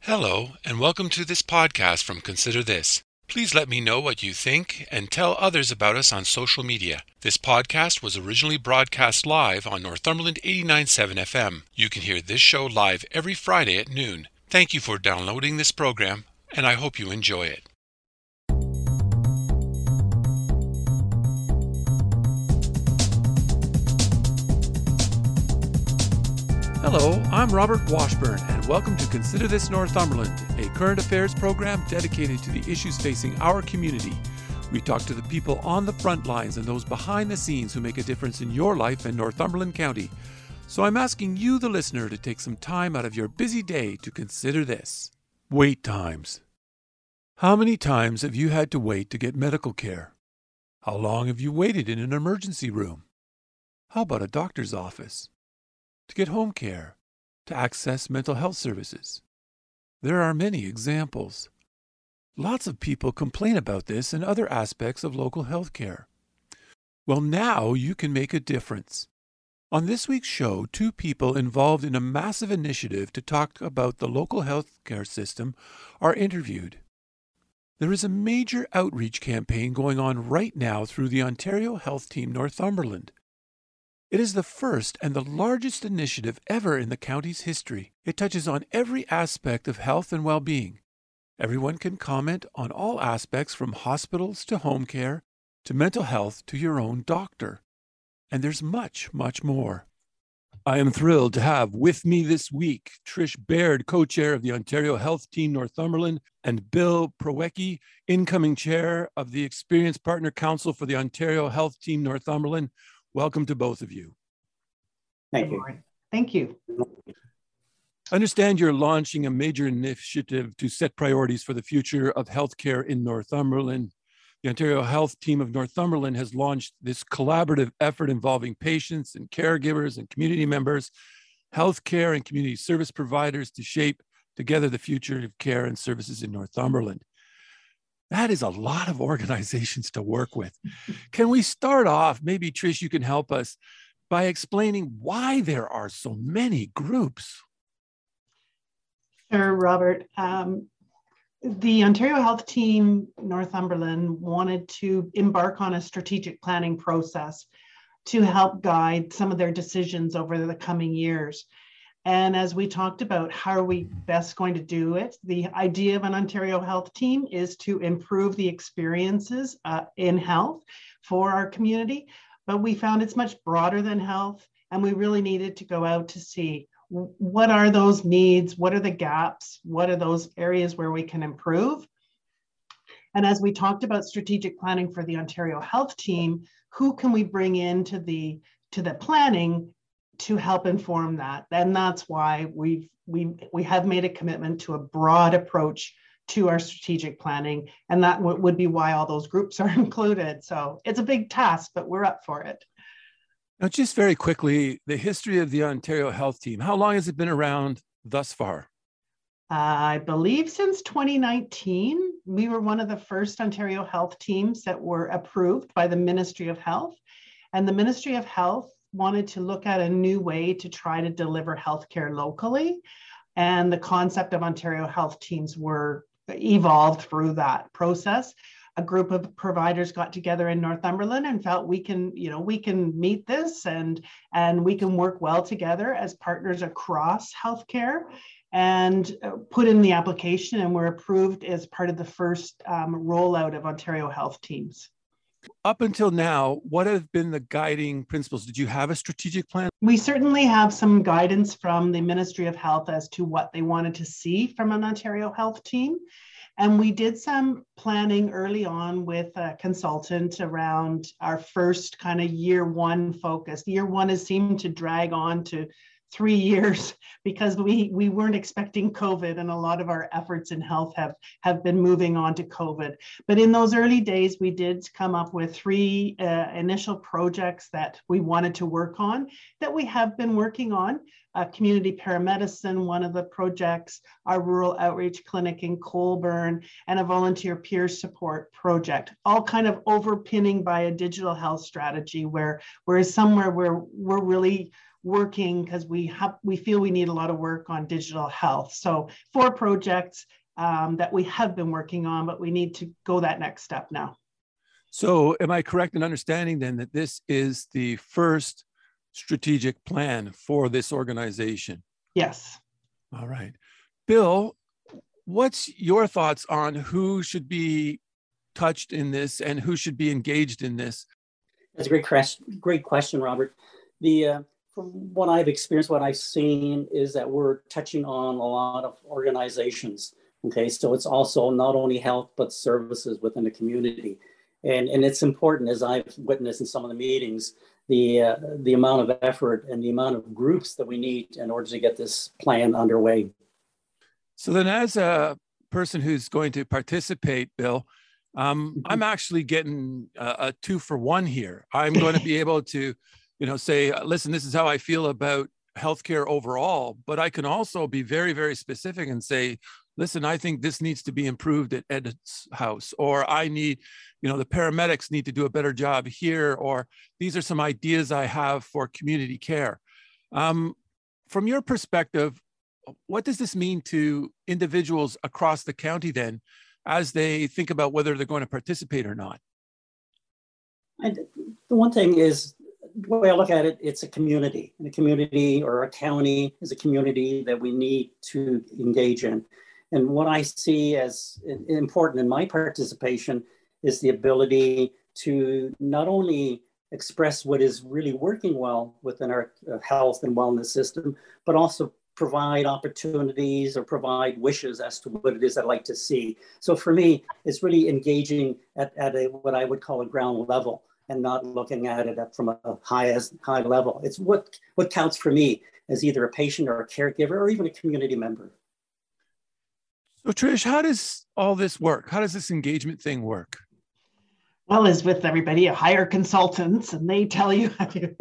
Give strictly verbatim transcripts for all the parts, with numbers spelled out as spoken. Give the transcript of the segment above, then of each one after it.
Hello, and welcome to this podcast from Consider This. Please let me know what you think and tell others about us on social media. This podcast was originally broadcast live on Northumberland eighty-nine point seven F M. You can hear this show live every Friday at noon. Thank you for downloading this program, and I hope you enjoy it. Hello, I'm Robert Washburn, and welcome to Consider This Northumberland, a current affairs program dedicated to the issues facing our community. We talk to the people on the front lines and those behind the scenes who make a difference in your life in Northumberland County. So I'm asking you, the listener, to take some time out of your busy day to consider this. Wait times. How many times have you had to wait to get medical care? How long have you waited in an emergency room? How about a doctor's office? To get home care, to access mental health services. There are many examples. Lots of people complain about this and other aspects of local health care. Well, now you can make a difference. On this week's show, two people involved in a massive initiative to talk about the local health care system are interviewed. There is a major outreach campaign going on right now through the Ontario Health Team Northumberland. It is the first and the largest initiative ever in the county's history. It touches on every aspect of health and well-being. Everyone can comment on all aspects from hospitals to home care to mental health to your own doctor. And there's much, much more. I am thrilled to have with me this week Trish Baird, co-chair of the Ontario Health Team Northumberland, and Bill Prowecki, incoming chair of the Experienced Partner Council for the Ontario Health Team Northumberland. Welcome to both of you. Thank you. Thank you. I understand you're launching a major initiative to set priorities for the future of healthcare in Northumberland. The Ontario Health Team of Northumberland has launched this collaborative effort involving patients and caregivers and community members, healthcare and community service providers to shape together the future of care and services in Northumberland. That is a lot of organizations to work with. Can we start off, maybe Trish, you can help us by explaining why there are so many groups? Sure, Robert. Um, the Ontario Health Team Northumberland wanted to embark on a strategic planning process to help guide some of their decisions over the coming years. And as we talked about, how are we best going to do it? The idea of an Ontario Health Team is to improve the experiences uh, in health for our community. But we found it's much broader than health, and we really needed to go out to see what are those needs, what are the gaps, what are those areas where we can improve. And as we talked about strategic planning for the Ontario Health Team, who can we bring into the to the planning to help inform that? And that's why we've we we have made a commitment to a broad approach to our strategic planning, and that w- would be why all those groups are included. So it's a big task, but we're up for it. Now, just very quickly, the history of the Ontario Health Team. How long has it been around thus far? Uh, I believe since twenty nineteen, we were one of the first Ontario Health Teams that were approved by the Ministry of Health, and the Ministry of Health wanted to look at a new way to try to deliver healthcare locally. And the concept of Ontario Health Teams were evolved through that process. A group of providers got together in Northumberland and felt we can, you know, we can meet this and, and we can work well together as partners across healthcare, and put in the application, and were approved as part of the first um, rollout of Ontario Health Teams. Up until now, what have been the guiding principles? Did you have a strategic plan? We certainly have some guidance from the Ministry of Health as to what they wanted to see from an Ontario Health Team. And we did some planning early on with a consultant around our first kind of year one focus. Year one has seemed to drag on to three years because we, we weren't expecting COVID, and a lot of our efforts in health have, have been moving on to COVID. But in those early days, we did come up with three uh, initial projects that we wanted to work on, that we have been working on. Uh, community paramedicine, one of the projects, our rural outreach clinic in Colborne, and a volunteer peer support project, all kind of overpinning by a digital health strategy where, where is somewhere where we're really working because we have we feel we need a lot of work on digital health. So four projects um, that we have been working on, but we need to go that next step now. So am I correct in understanding then that this is the first strategic plan for this organization? Yes. All right. Bill, what's your thoughts on who should be touched in this and who should be engaged in this? That's a great question, great question, Robert. The uh, from what I've experienced, what I've seen is that we're touching on a lot of organizations. Okay, so it's also not only health, but services within the community. And, and it's important, as I've witnessed in some of the meetings, the, uh, the amount of effort and the amount of groups that we need in order to get this plan underway. So then as a person who's going to participate, Bill, um, mm-hmm. I'm actually getting a, a two for one here. I'm going to be able to, you know, say, listen, this is how I feel about healthcare overall, but I can also be very, very specific and say, listen, I think this needs to be improved at Ed's house, or I need, you know, the paramedics need to do a better job here, or these are some ideas I have for community care. Um, from your perspective, what does this mean to individuals across the county then, as they think about whether they're going to participate or not? And the one thing is, the way I look at it, it's a community. And a community or a county is a community that we need to engage in. And what I see as important in my participation is the ability to not only express what is really working well within our health and wellness system, but also provide opportunities or provide wishes as to what it is I'd like to see. So for me, it's really engaging at, at a, what I would call a ground level and not looking at it at, from a high, as, high level. It's what, what counts for me as either a patient or a caregiver or even a community member. So Trish, how does all this work? How does this engagement thing work? Well, as with everybody, you hire consultants and they tell you how to.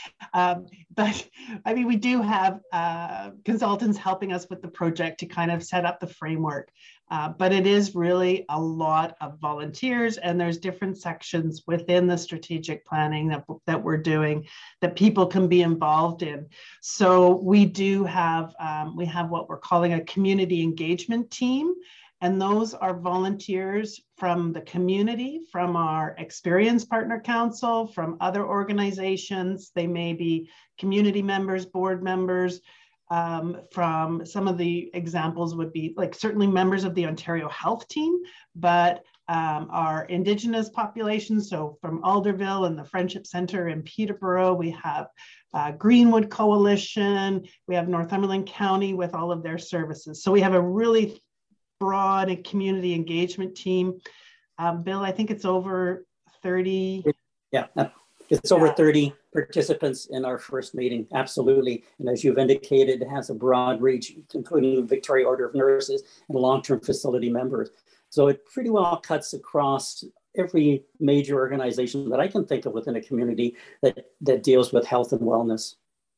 um, but I mean, we do have uh, consultants helping us with the project to kind of set up the framework. Uh, but it is really a lot of volunteers, and there's different sections within the strategic planning that, that we're doing that people can be involved in. So we do have, um, we have what we're calling a community engagement team. And those are volunteers from the community, from our Experience Partner Council, from other organizations. They may be community members, board members. Um, from some of the examples would be like certainly members of the Ontario Health Team, but um, our Indigenous population. So from Alderville and the Friendship Centre in Peterborough, we have uh, Greenwood Coalition, we have Northumberland County with all of their services. So we have a really broad community engagement team. Um, Bill, I think it's over thirty. Yeah, it's over thirty participants in our first meeting, absolutely. And as you've indicated, it has a broad reach, including the Victoria Order of Nurses and long-term facility members. So it pretty well cuts across every major organization that I can think of within a community that, that deals with health and wellness.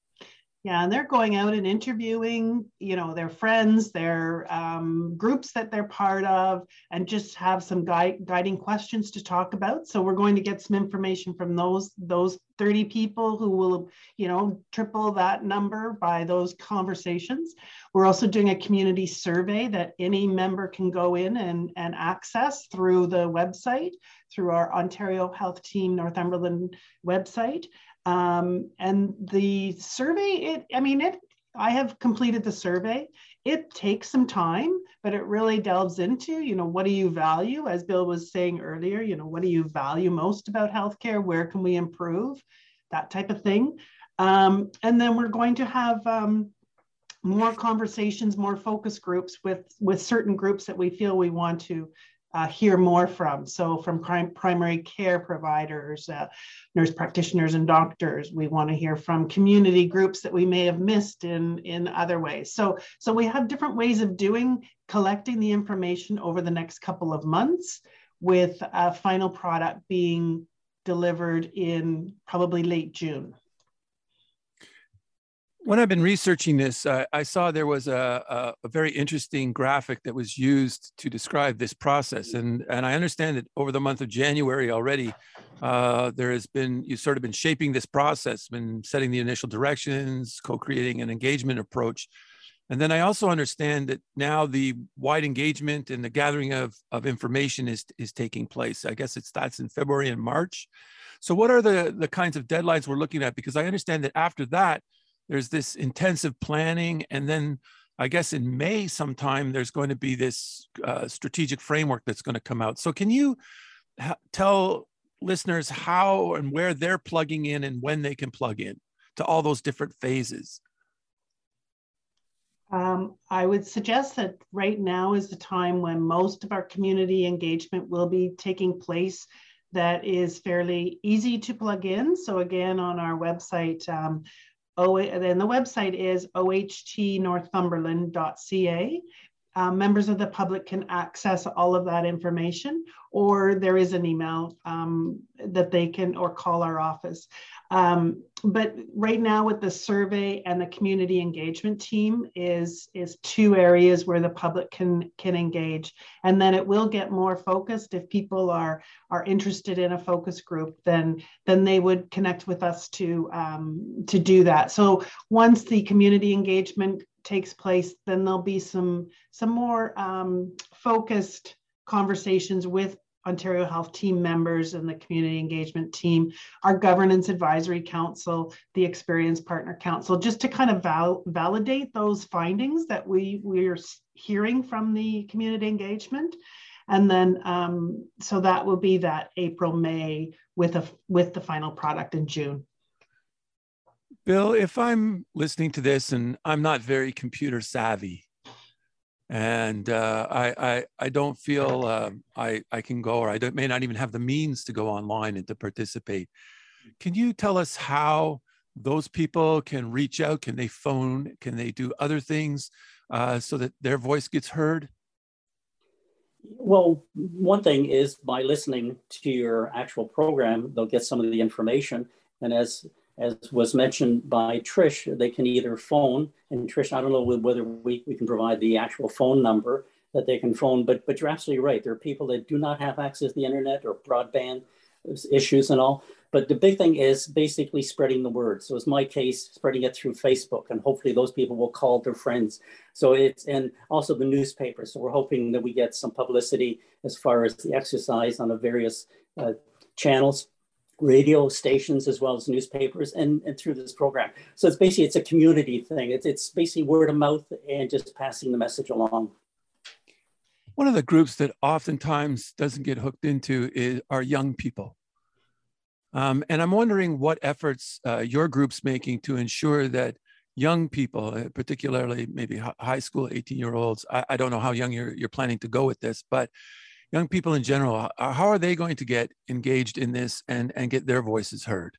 Yeah, and they're going out and interviewing, you know, their friends, their um, groups that they're part of, and just have some guide, guiding questions to talk about. So we're going to get some information from those, those thirty people who will, you know, triple that number by those conversations. We're also doing a community survey that any member can go in and, and access through the website, through our Ontario Health Team Northumberland website. Um, and the survey, it, I mean, it, I have completed the survey. It takes some time, but it really delves into, you know, what do you value? As Bill was saying earlier, you know, what do you value most about healthcare? Where can we improve? That type of thing. Um, and then we're going to have um, more conversations, more focus groups with, with certain groups that we feel we want to Uh, hear more from. So from prim primary care providers, uh, nurse practitioners and doctors. We want to hear from community groups that we may have missed in, in other ways. So, so we have different ways of doing, collecting the information over the next couple of months, with a final product being delivered in probably late June. When I've been researching this, uh, I saw there was a, a, a very interesting graphic that was used to describe this process. And, and I understand that over the month of January already, uh, there has been, you've sort of been shaping this process, been setting the initial directions, co-creating an engagement approach. And then I also understand that now the wide engagement and the gathering of, of information is, is taking place. I guess it starts in February and March. So what are the, the kinds of deadlines we're looking at? Because I understand that after that, there's this intensive planning. And then I guess in May sometime, there's going to be this uh, strategic framework that's going to come out. So can you tell listeners how and where they're plugging in and when they can plug in to all those different phases? Um, I would suggest that right now is the time when most of our community engagement will be taking place. That is fairly easy to plug in. So again, on our website, um, Oh, and the website is O H T northumberland dot C A. Uh, members of the public can access all of that information, or there is an email um, that they can, or call our office. Um, but right now with the survey and the community engagement team is, is two areas where the public can, can engage. And then it will get more focused. If people are, are interested in a focus group, then, then they would connect with us to, um, to do that. So once the community engagement takes place, then there'll be some, some more um, focused conversations with Ontario Health team members and the community engagement team, our governance advisory council, the Experience Partner Council, just to kind of val validate those findings that we, we're hearing from the community engagement. And then, um, so that will be that April, May with, a, with the final product in June. Bill, if I'm listening to this and I'm not very computer savvy, and uh, I, I, I don't feel uh, I, I can go, or I don't, may not even have the means to go online and to participate. Can you tell us how those people can reach out? Can they phone? Can they do other things uh, so that their voice gets heard? Well, one thing is by listening to your actual program, they'll get some of the information. And as As was mentioned by Trish, they can either phone, and Trish, I don't know whether we, we can provide the actual phone number that they can phone, but, but you're absolutely right. There are people that do not have access to the internet or broadband issues and all. But the big thing is basically spreading the word. So it's my case, spreading it through Facebook, and hopefully those people will call their friends. So it's, and also the newspaper. So we're hoping that we get some publicity as far as the exercise on the various uh, channels, radio stations, as well as newspapers, and, and through this program. So it's basically, it's a community thing. It's, it's basically word of mouth and just passing the message along. One of the groups that oftentimes doesn't get hooked into is are young people. Um, and I'm wondering what efforts uh, your group's making to ensure that young people, uh, particularly maybe high school, eighteen year olds, I, I don't know how young you're, you're planning to go with this, but young people in general, how are they going to get engaged in this and, and get their voices heard?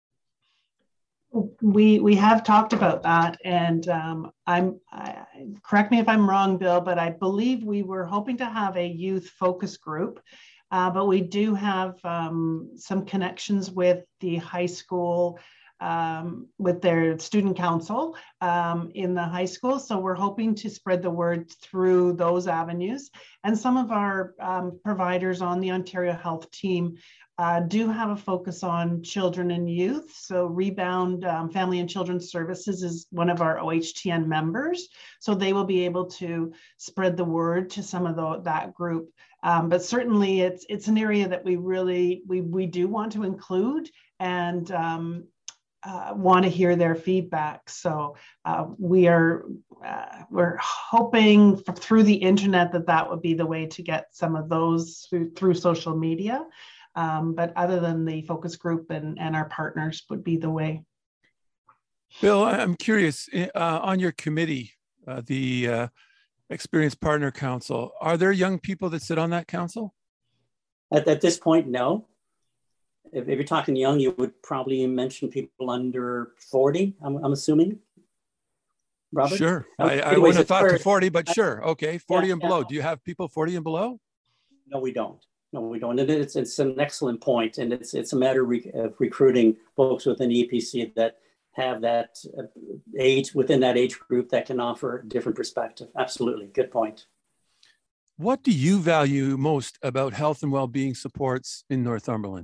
We we have talked about that, and um, I'm I, correct me if I'm wrong, Bill, but I believe we were hoping to have a youth focus group, uh, but we do have um, some connections with the high school, um, with their student council um, in the high school. So we're hoping to spread the word through those avenues. And some of our um, providers on the Ontario Health team uh, do have a focus on children and youth. So Rebound um, Family and Children's Services is one of our O H T N members. So they will be able to spread the word to some of the, that group. Um, but certainly it's, it's an area that we really, we, we do want to include, and um, Uh, want to hear their feedback. So uh, we are uh, we're hoping for, through the internet that that would be the way to get some of those through, through social media. Um, but other than the focus group and, and our partners would be the way. Bill, I'm curious, uh, on your committee, uh, the uh, Experience Partner Council, are there young people that sit on that council? At, at this point, no. If, if you're talking young, you would probably mention people under forty, I'm, I'm assuming. Robert? Sure. Uh, I, I anyways, wouldn't have thought for, to forty, but sure. Okay. forty yeah, and below. yeah. Do you have people forty and below? No, we don't. No, we don't. And it's, it's an excellent point. And it's, it's a matter of, re of recruiting folks within E P C that have that uh, age within that age group that can offer a different perspective. Absolutely, good point. What do you value most about health and well-being supports in Northumberland?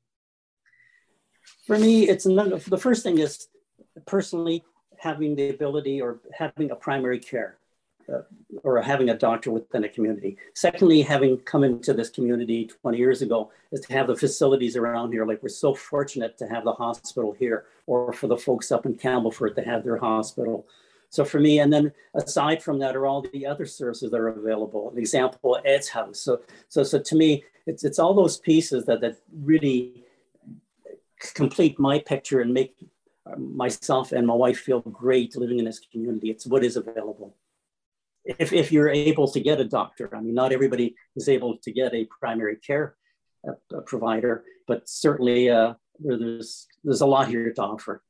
For me, it's another, the first thing is personally having the ability or having a primary care uh, or having a doctor within a community. Secondly, having come into this community twenty years ago is to have the facilities around here. Like we're so fortunate to have the hospital here, or for the folks up in Campbellford to have their hospital. So for me, and then aside from that are all the other services that are available. An example, Ed's House. So, so, so to me, it's, it's all those pieces that, that really complete my picture and make myself and my wife feel great living in this community. It's what is available. If, if you're able to get a doctor, I mean, not everybody is able to get a primary care uh, provider, but certainly uh, there's, there's a lot here to offer.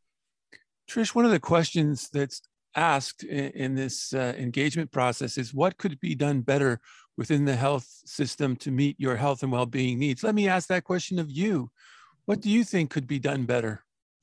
Trish, one of the questions that's asked in, in this uh, engagement process is what could be done better within the health system to meet your health and well-being needs? Let me ask that question of you. What do you think could be done better?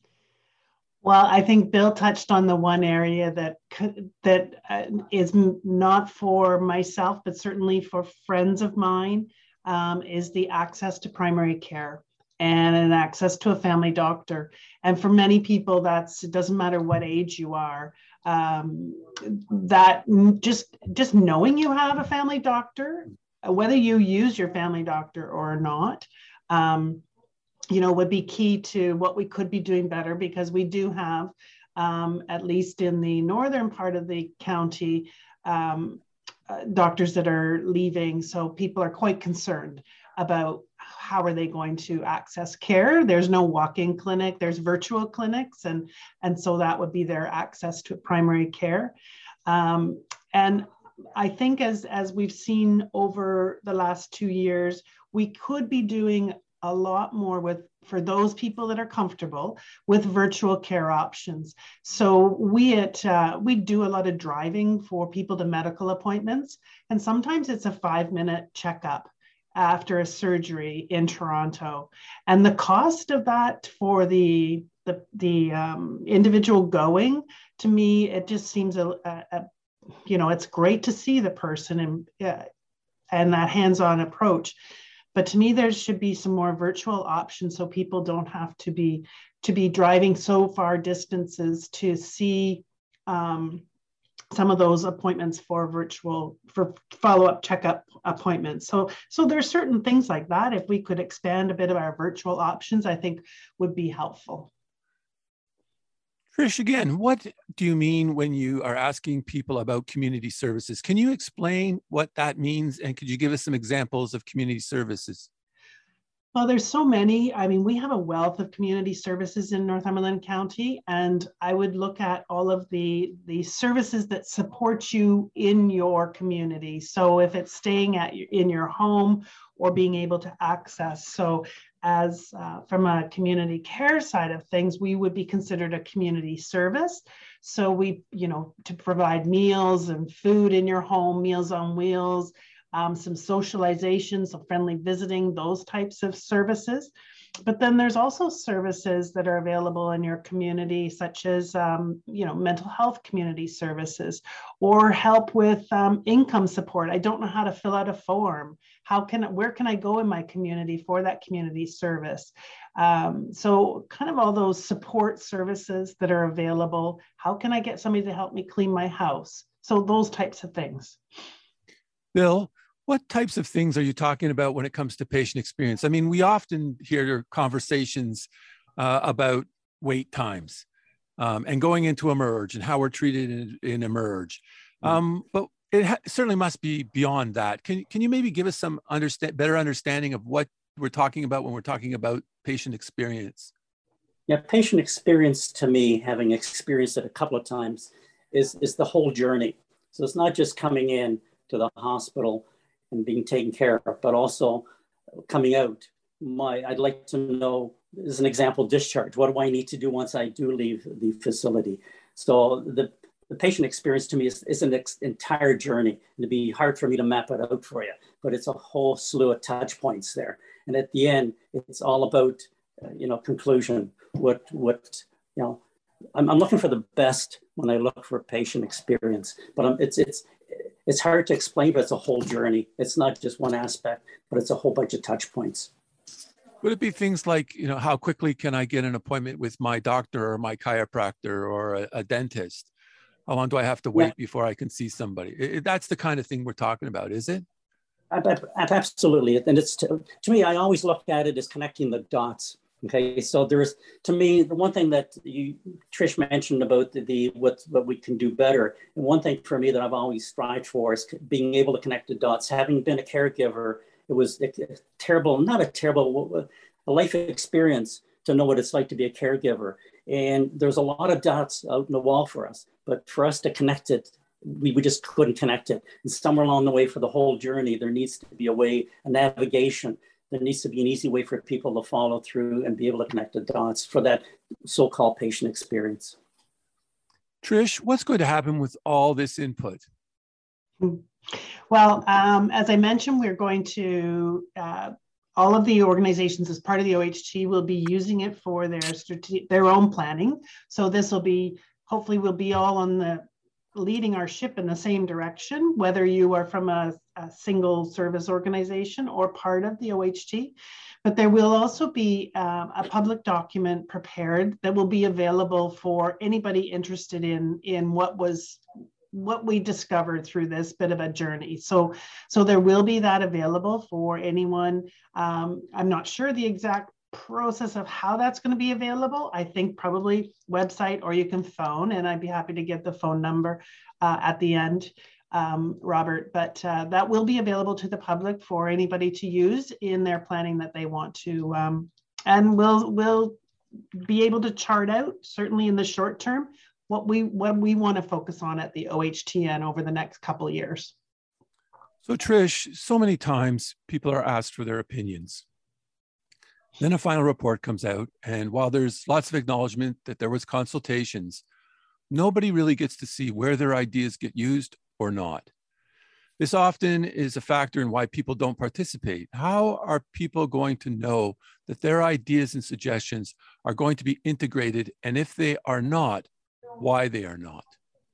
Well, I think Bill touched on the one area that could, that uh, is not for myself, but certainly for friends of mine, um, is the access to primary care and an access to a family doctor. And for many people, that's, it doesn't matter what age you are, um, that just, just knowing you have a family doctor, whether you use your family doctor or not, um, you know, would be key to what we could be doing better, because we do have, um, at least in the northern part of the county, um, uh, doctors that are leaving. So people are quite concerned about how are they going to access care. There's no walk-in clinic, there's virtual clinics. And, and so that would be their access to primary care. Um, and I think as, as we've seen over the last two years, we could be doing a lot more with, for those people that are comfortable with virtual care options. So we at, uh, we do a lot of driving for people to medical appointments. And sometimes it's a five minute checkup after a surgery in Toronto. And the cost of that for the, the, the um, individual going, to me, it just seems, a, a, a you know, it's great to see the person and, uh, and that hands-on approach. But to me, there should be some more virtual options so people don't have to be to be driving so far distances to see um, some of those appointments for virtual, for follow-up checkup appointments. So, so there's certain things like that. If we could expand a bit of our virtual options, I think would be helpful. Trish, again, what do you mean when you are asking people about community services? Can you explain what that means? And could you give us some examples of community services? Well, there's so many. I mean, we have a wealth of community services in Northumberland County, and I would look at all of the, the services that support you in your community. So if it's staying at in your home or being able to access. So as uh, from a community care side of things, we would be considered a community service. So we, you know, to provide meals and food in your home, Meals on Wheels, Um, some socialization, some friendly visiting, those types of services. But then there's also services that are available in your community, such as, um, you know, mental health community services, or help with um, income support. I don't know how to fill out a form. How can, where can I go in my community for that community service? Um, so kind of all those support services that are available. How can I get somebody to help me clean my house? So those types of things. Bill, what types of things are you talking about when it comes to patient experience? I mean, we often hear conversations uh, about wait times um, and going into Emerge and how we're treated in, in Emerge. Um, but it ha- certainly must be beyond that. Can, can you maybe give us some understand, better understanding of what we're talking about when we're talking about patient experience? Yeah, patient experience to me, having experienced it a couple of times, is, is the whole journey. So it's not just coming in to the hospital and being taken care of, but also coming out. My, I'd like to know, as an example, discharge. What do I need to do once I do leave the facility? So the, the patient experience to me is, is an ex- entire journey. And it'd be hard for me to map it out for you, but it's a whole slew of touch points there. And at the end, it's all about, uh, you know, conclusion. What, what, you know, I'm, I'm looking for the best when I look for patient experience, but I'm, it's, it's, it's hard to explain, but it's a whole journey. It's not just one aspect, but it's a whole bunch of touch points. Would it be things like, you know, how quickly can I get an appointment with my doctor or my chiropractor or a, a dentist? How long do I have to wait yeah. before I can see somebody? It, that's the kind of thing we're talking about, is it? Absolutely. And it's to, to me, I always look at it as connecting the dots. Okay, so there's, to me, the one thing that you, Trish mentioned about the, the what, what we can do better. And one thing for me that I've always strived for is being able to connect the dots. Having been a caregiver, it was a terrible, not a terrible, a life experience to know what it's like to be a caregiver. And there's a lot of dots out in the wall for us, but for us to connect it, we, we just couldn't connect it. And somewhere along the way for the whole journey, there needs to be a way, a navigation. There needs to be an easy way for people to follow through and be able to connect the dots for that so-called patient experience. Trish, what's going to happen with all this input? Well, um, as I mentioned, we're going to, uh, all of the organizations as part of the O H T will be using it for their, their own planning. So this will be, hopefully we'll be all on the, leading our ship in the same direction, whether you are from a, a single service organization or part of the O H T. But there will also be um, a public document prepared that will be available for anybody interested in, in what was what we discovered through this bit of a journey. So, so there will be that available for anyone. Um, I'm not sure the exact process of how that's going to be available. I think probably website, or you can phone, and I'd be happy to get the phone number uh, at the end, um, Robert, but uh, that will be available to the public for anybody to use in their planning that they want to, um, and we'll, we'll be able to chart out, certainly in the short term, what we, what we want to focus on at the O H T N over the next couple of years. So Trish, so many times people are asked for their opinions. Then a final report comes out, and while there's lots of acknowledgement that there was consultations, nobody really gets to see where their ideas get used or not. This often is a factor in why people don't participate. How are people going to know that their ideas and suggestions are going to be integrated, and if they are not, why they are not?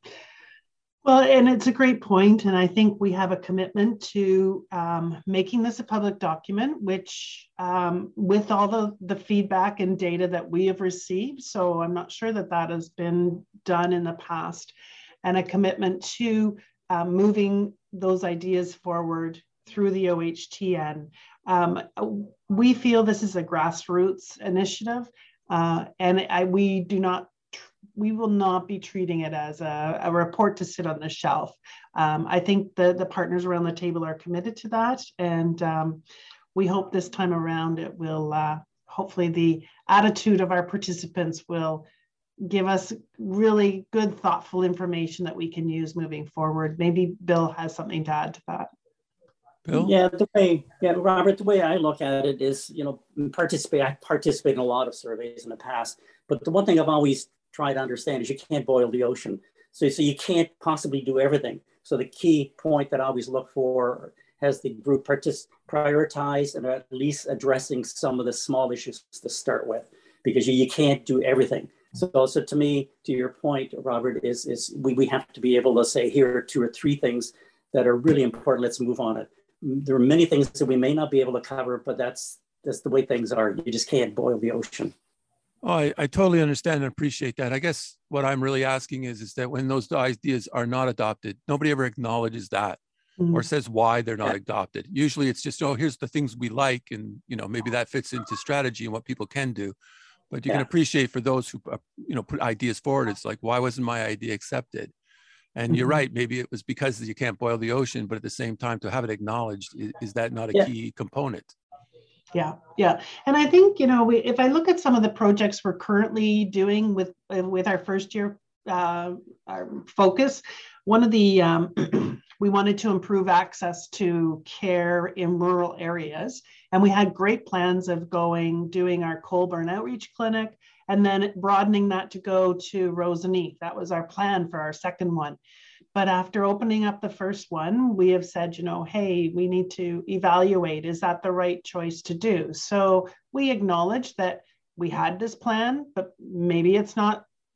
Well, and it's a great point, and I think we have a commitment to um, making this a public document, which um, with all the, the feedback and data that we have received, so I'm not sure that that has been done in the past, and a commitment to uh, moving those ideas forward through the O H T N. Um, we feel this is a grassroots initiative, uh, and I, we do not we will not be treating it as a, a report to sit on the shelf. Um, I think the, the partners around the table are committed to that. And um, we hope this time around it will, uh, hopefully the attitude of our participants will give us really good, thoughtful information that we can use moving forward. Maybe Bill has something to add to that. Bill? Yeah, the way, yeah, Robert, the way I look at it is, you know, participate, I participate in a lot of surveys in the past, but the one thing I've always try to understand is you can't boil the ocean. So, so you can't possibly do everything. So the key point that I always look for has the group partic- prioritize and at least addressing some of the small issues to start with, because you, you can't do everything. So, so to me, to your point, Robert, is, is we, we have to be able to say, here are two or three things that are really important. Let's move on it. There are many things that we may not be able to cover, but that's, that's the way things are. You just can't boil the ocean. Oh, I, I totally understand and appreciate that. I guess what I'm really asking is, is that when those ideas are not adopted, nobody ever acknowledges that mm-hmm. or says why they're not yeah. adopted. Usually it's just, oh, here's the things we like. And, you know, maybe that fits into strategy and what people can do. But you yeah. can appreciate for those who, uh, you know, put ideas forward. It's like, why wasn't my idea accepted? And mm-hmm. you're right. Maybe it was because you can't boil the ocean, but at the same time, to have it acknowledged, is, is that not a yeah. key component? Yeah, yeah. And I think, you know, we, if I look at some of the projects we're currently doing with, with our first year uh, our focus, one of the, um, we wanted to improve access to care in rural areas. And we had great plans of going, doing our Colburn Outreach Clinic, and then broadening that to go to Roseneath. That was our plan for our second one. But after opening up the first one, we have said, you know, hey, we need to evaluate, is that the right choice to do? So we acknowledge that we had this plan, but maybe it's not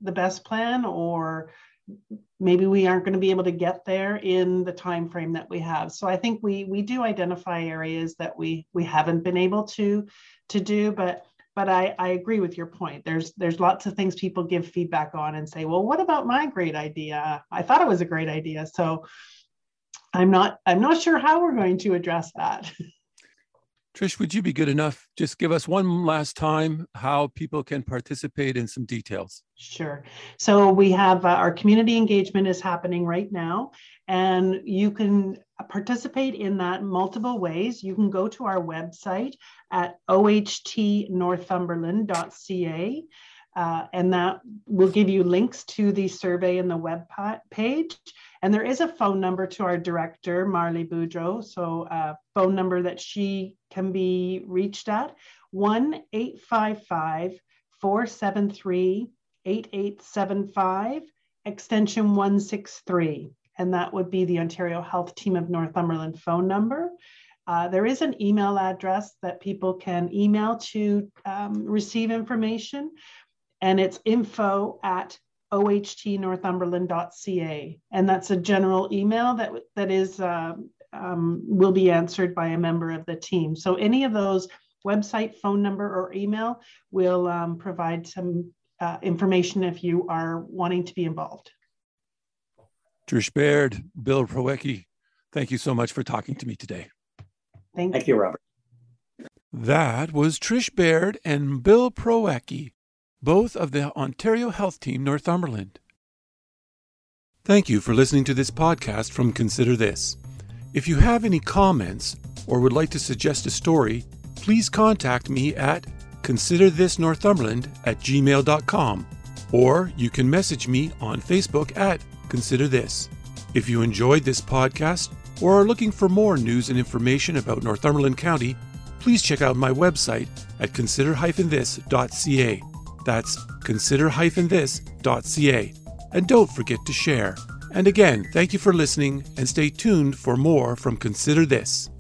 the best plan, or maybe we aren't going to be able to get there in the time frame that we have. So I think we we do identify areas that we we haven't been able to to do, but but I, I agree with your point. There's there's lots of things people give feedback on and say, well, what about my great idea? I thought it was a great idea. So I'm not I'm not sure how we're going to address that. Trish, would you be good enough? Just give us one last time how people can participate in some details. Sure. So we have uh, our community engagement is happening right now, and you can participate in that multiple ways. You can go to our website at o h t northumberland dot c a, uh, and that will give you links to the survey in the web page. And there is a phone number to our director, Marley Boudreau. So a uh, phone number that she can be reached at, one eight five five, four seven three, eight eight seven five, extension one six three. And that would be the Ontario Health Team of Northumberland phone number. Uh, there is an email address that people can email to um, receive information, and it's info at o h t northumberland dot c a, and that's a general email that that is uh, um, will be answered by a member of the team. So any of those, website, phone number, or email, will um, provide some uh, information if you are wanting to be involved. Trish Baird, Bill Proecki, thank you so much for talking to me today. Thank, Thank you, Robert. That was Trish Baird and Bill Proecki, both of the Ontario Health Team Northumberland. Thank you for listening to this podcast from Consider This. If you have any comments or would like to suggest a story, please contact me at consider this northumberland at gmail dot com, or you can message me on Facebook at Consider This. If you enjoyed this podcast or are looking for more news and information about Northumberland County, please check out my website at consider dash this dot c a. That's consider dash this dot c a. And don't forget to share. And again, thank you for listening, and stay tuned for more from Consider This.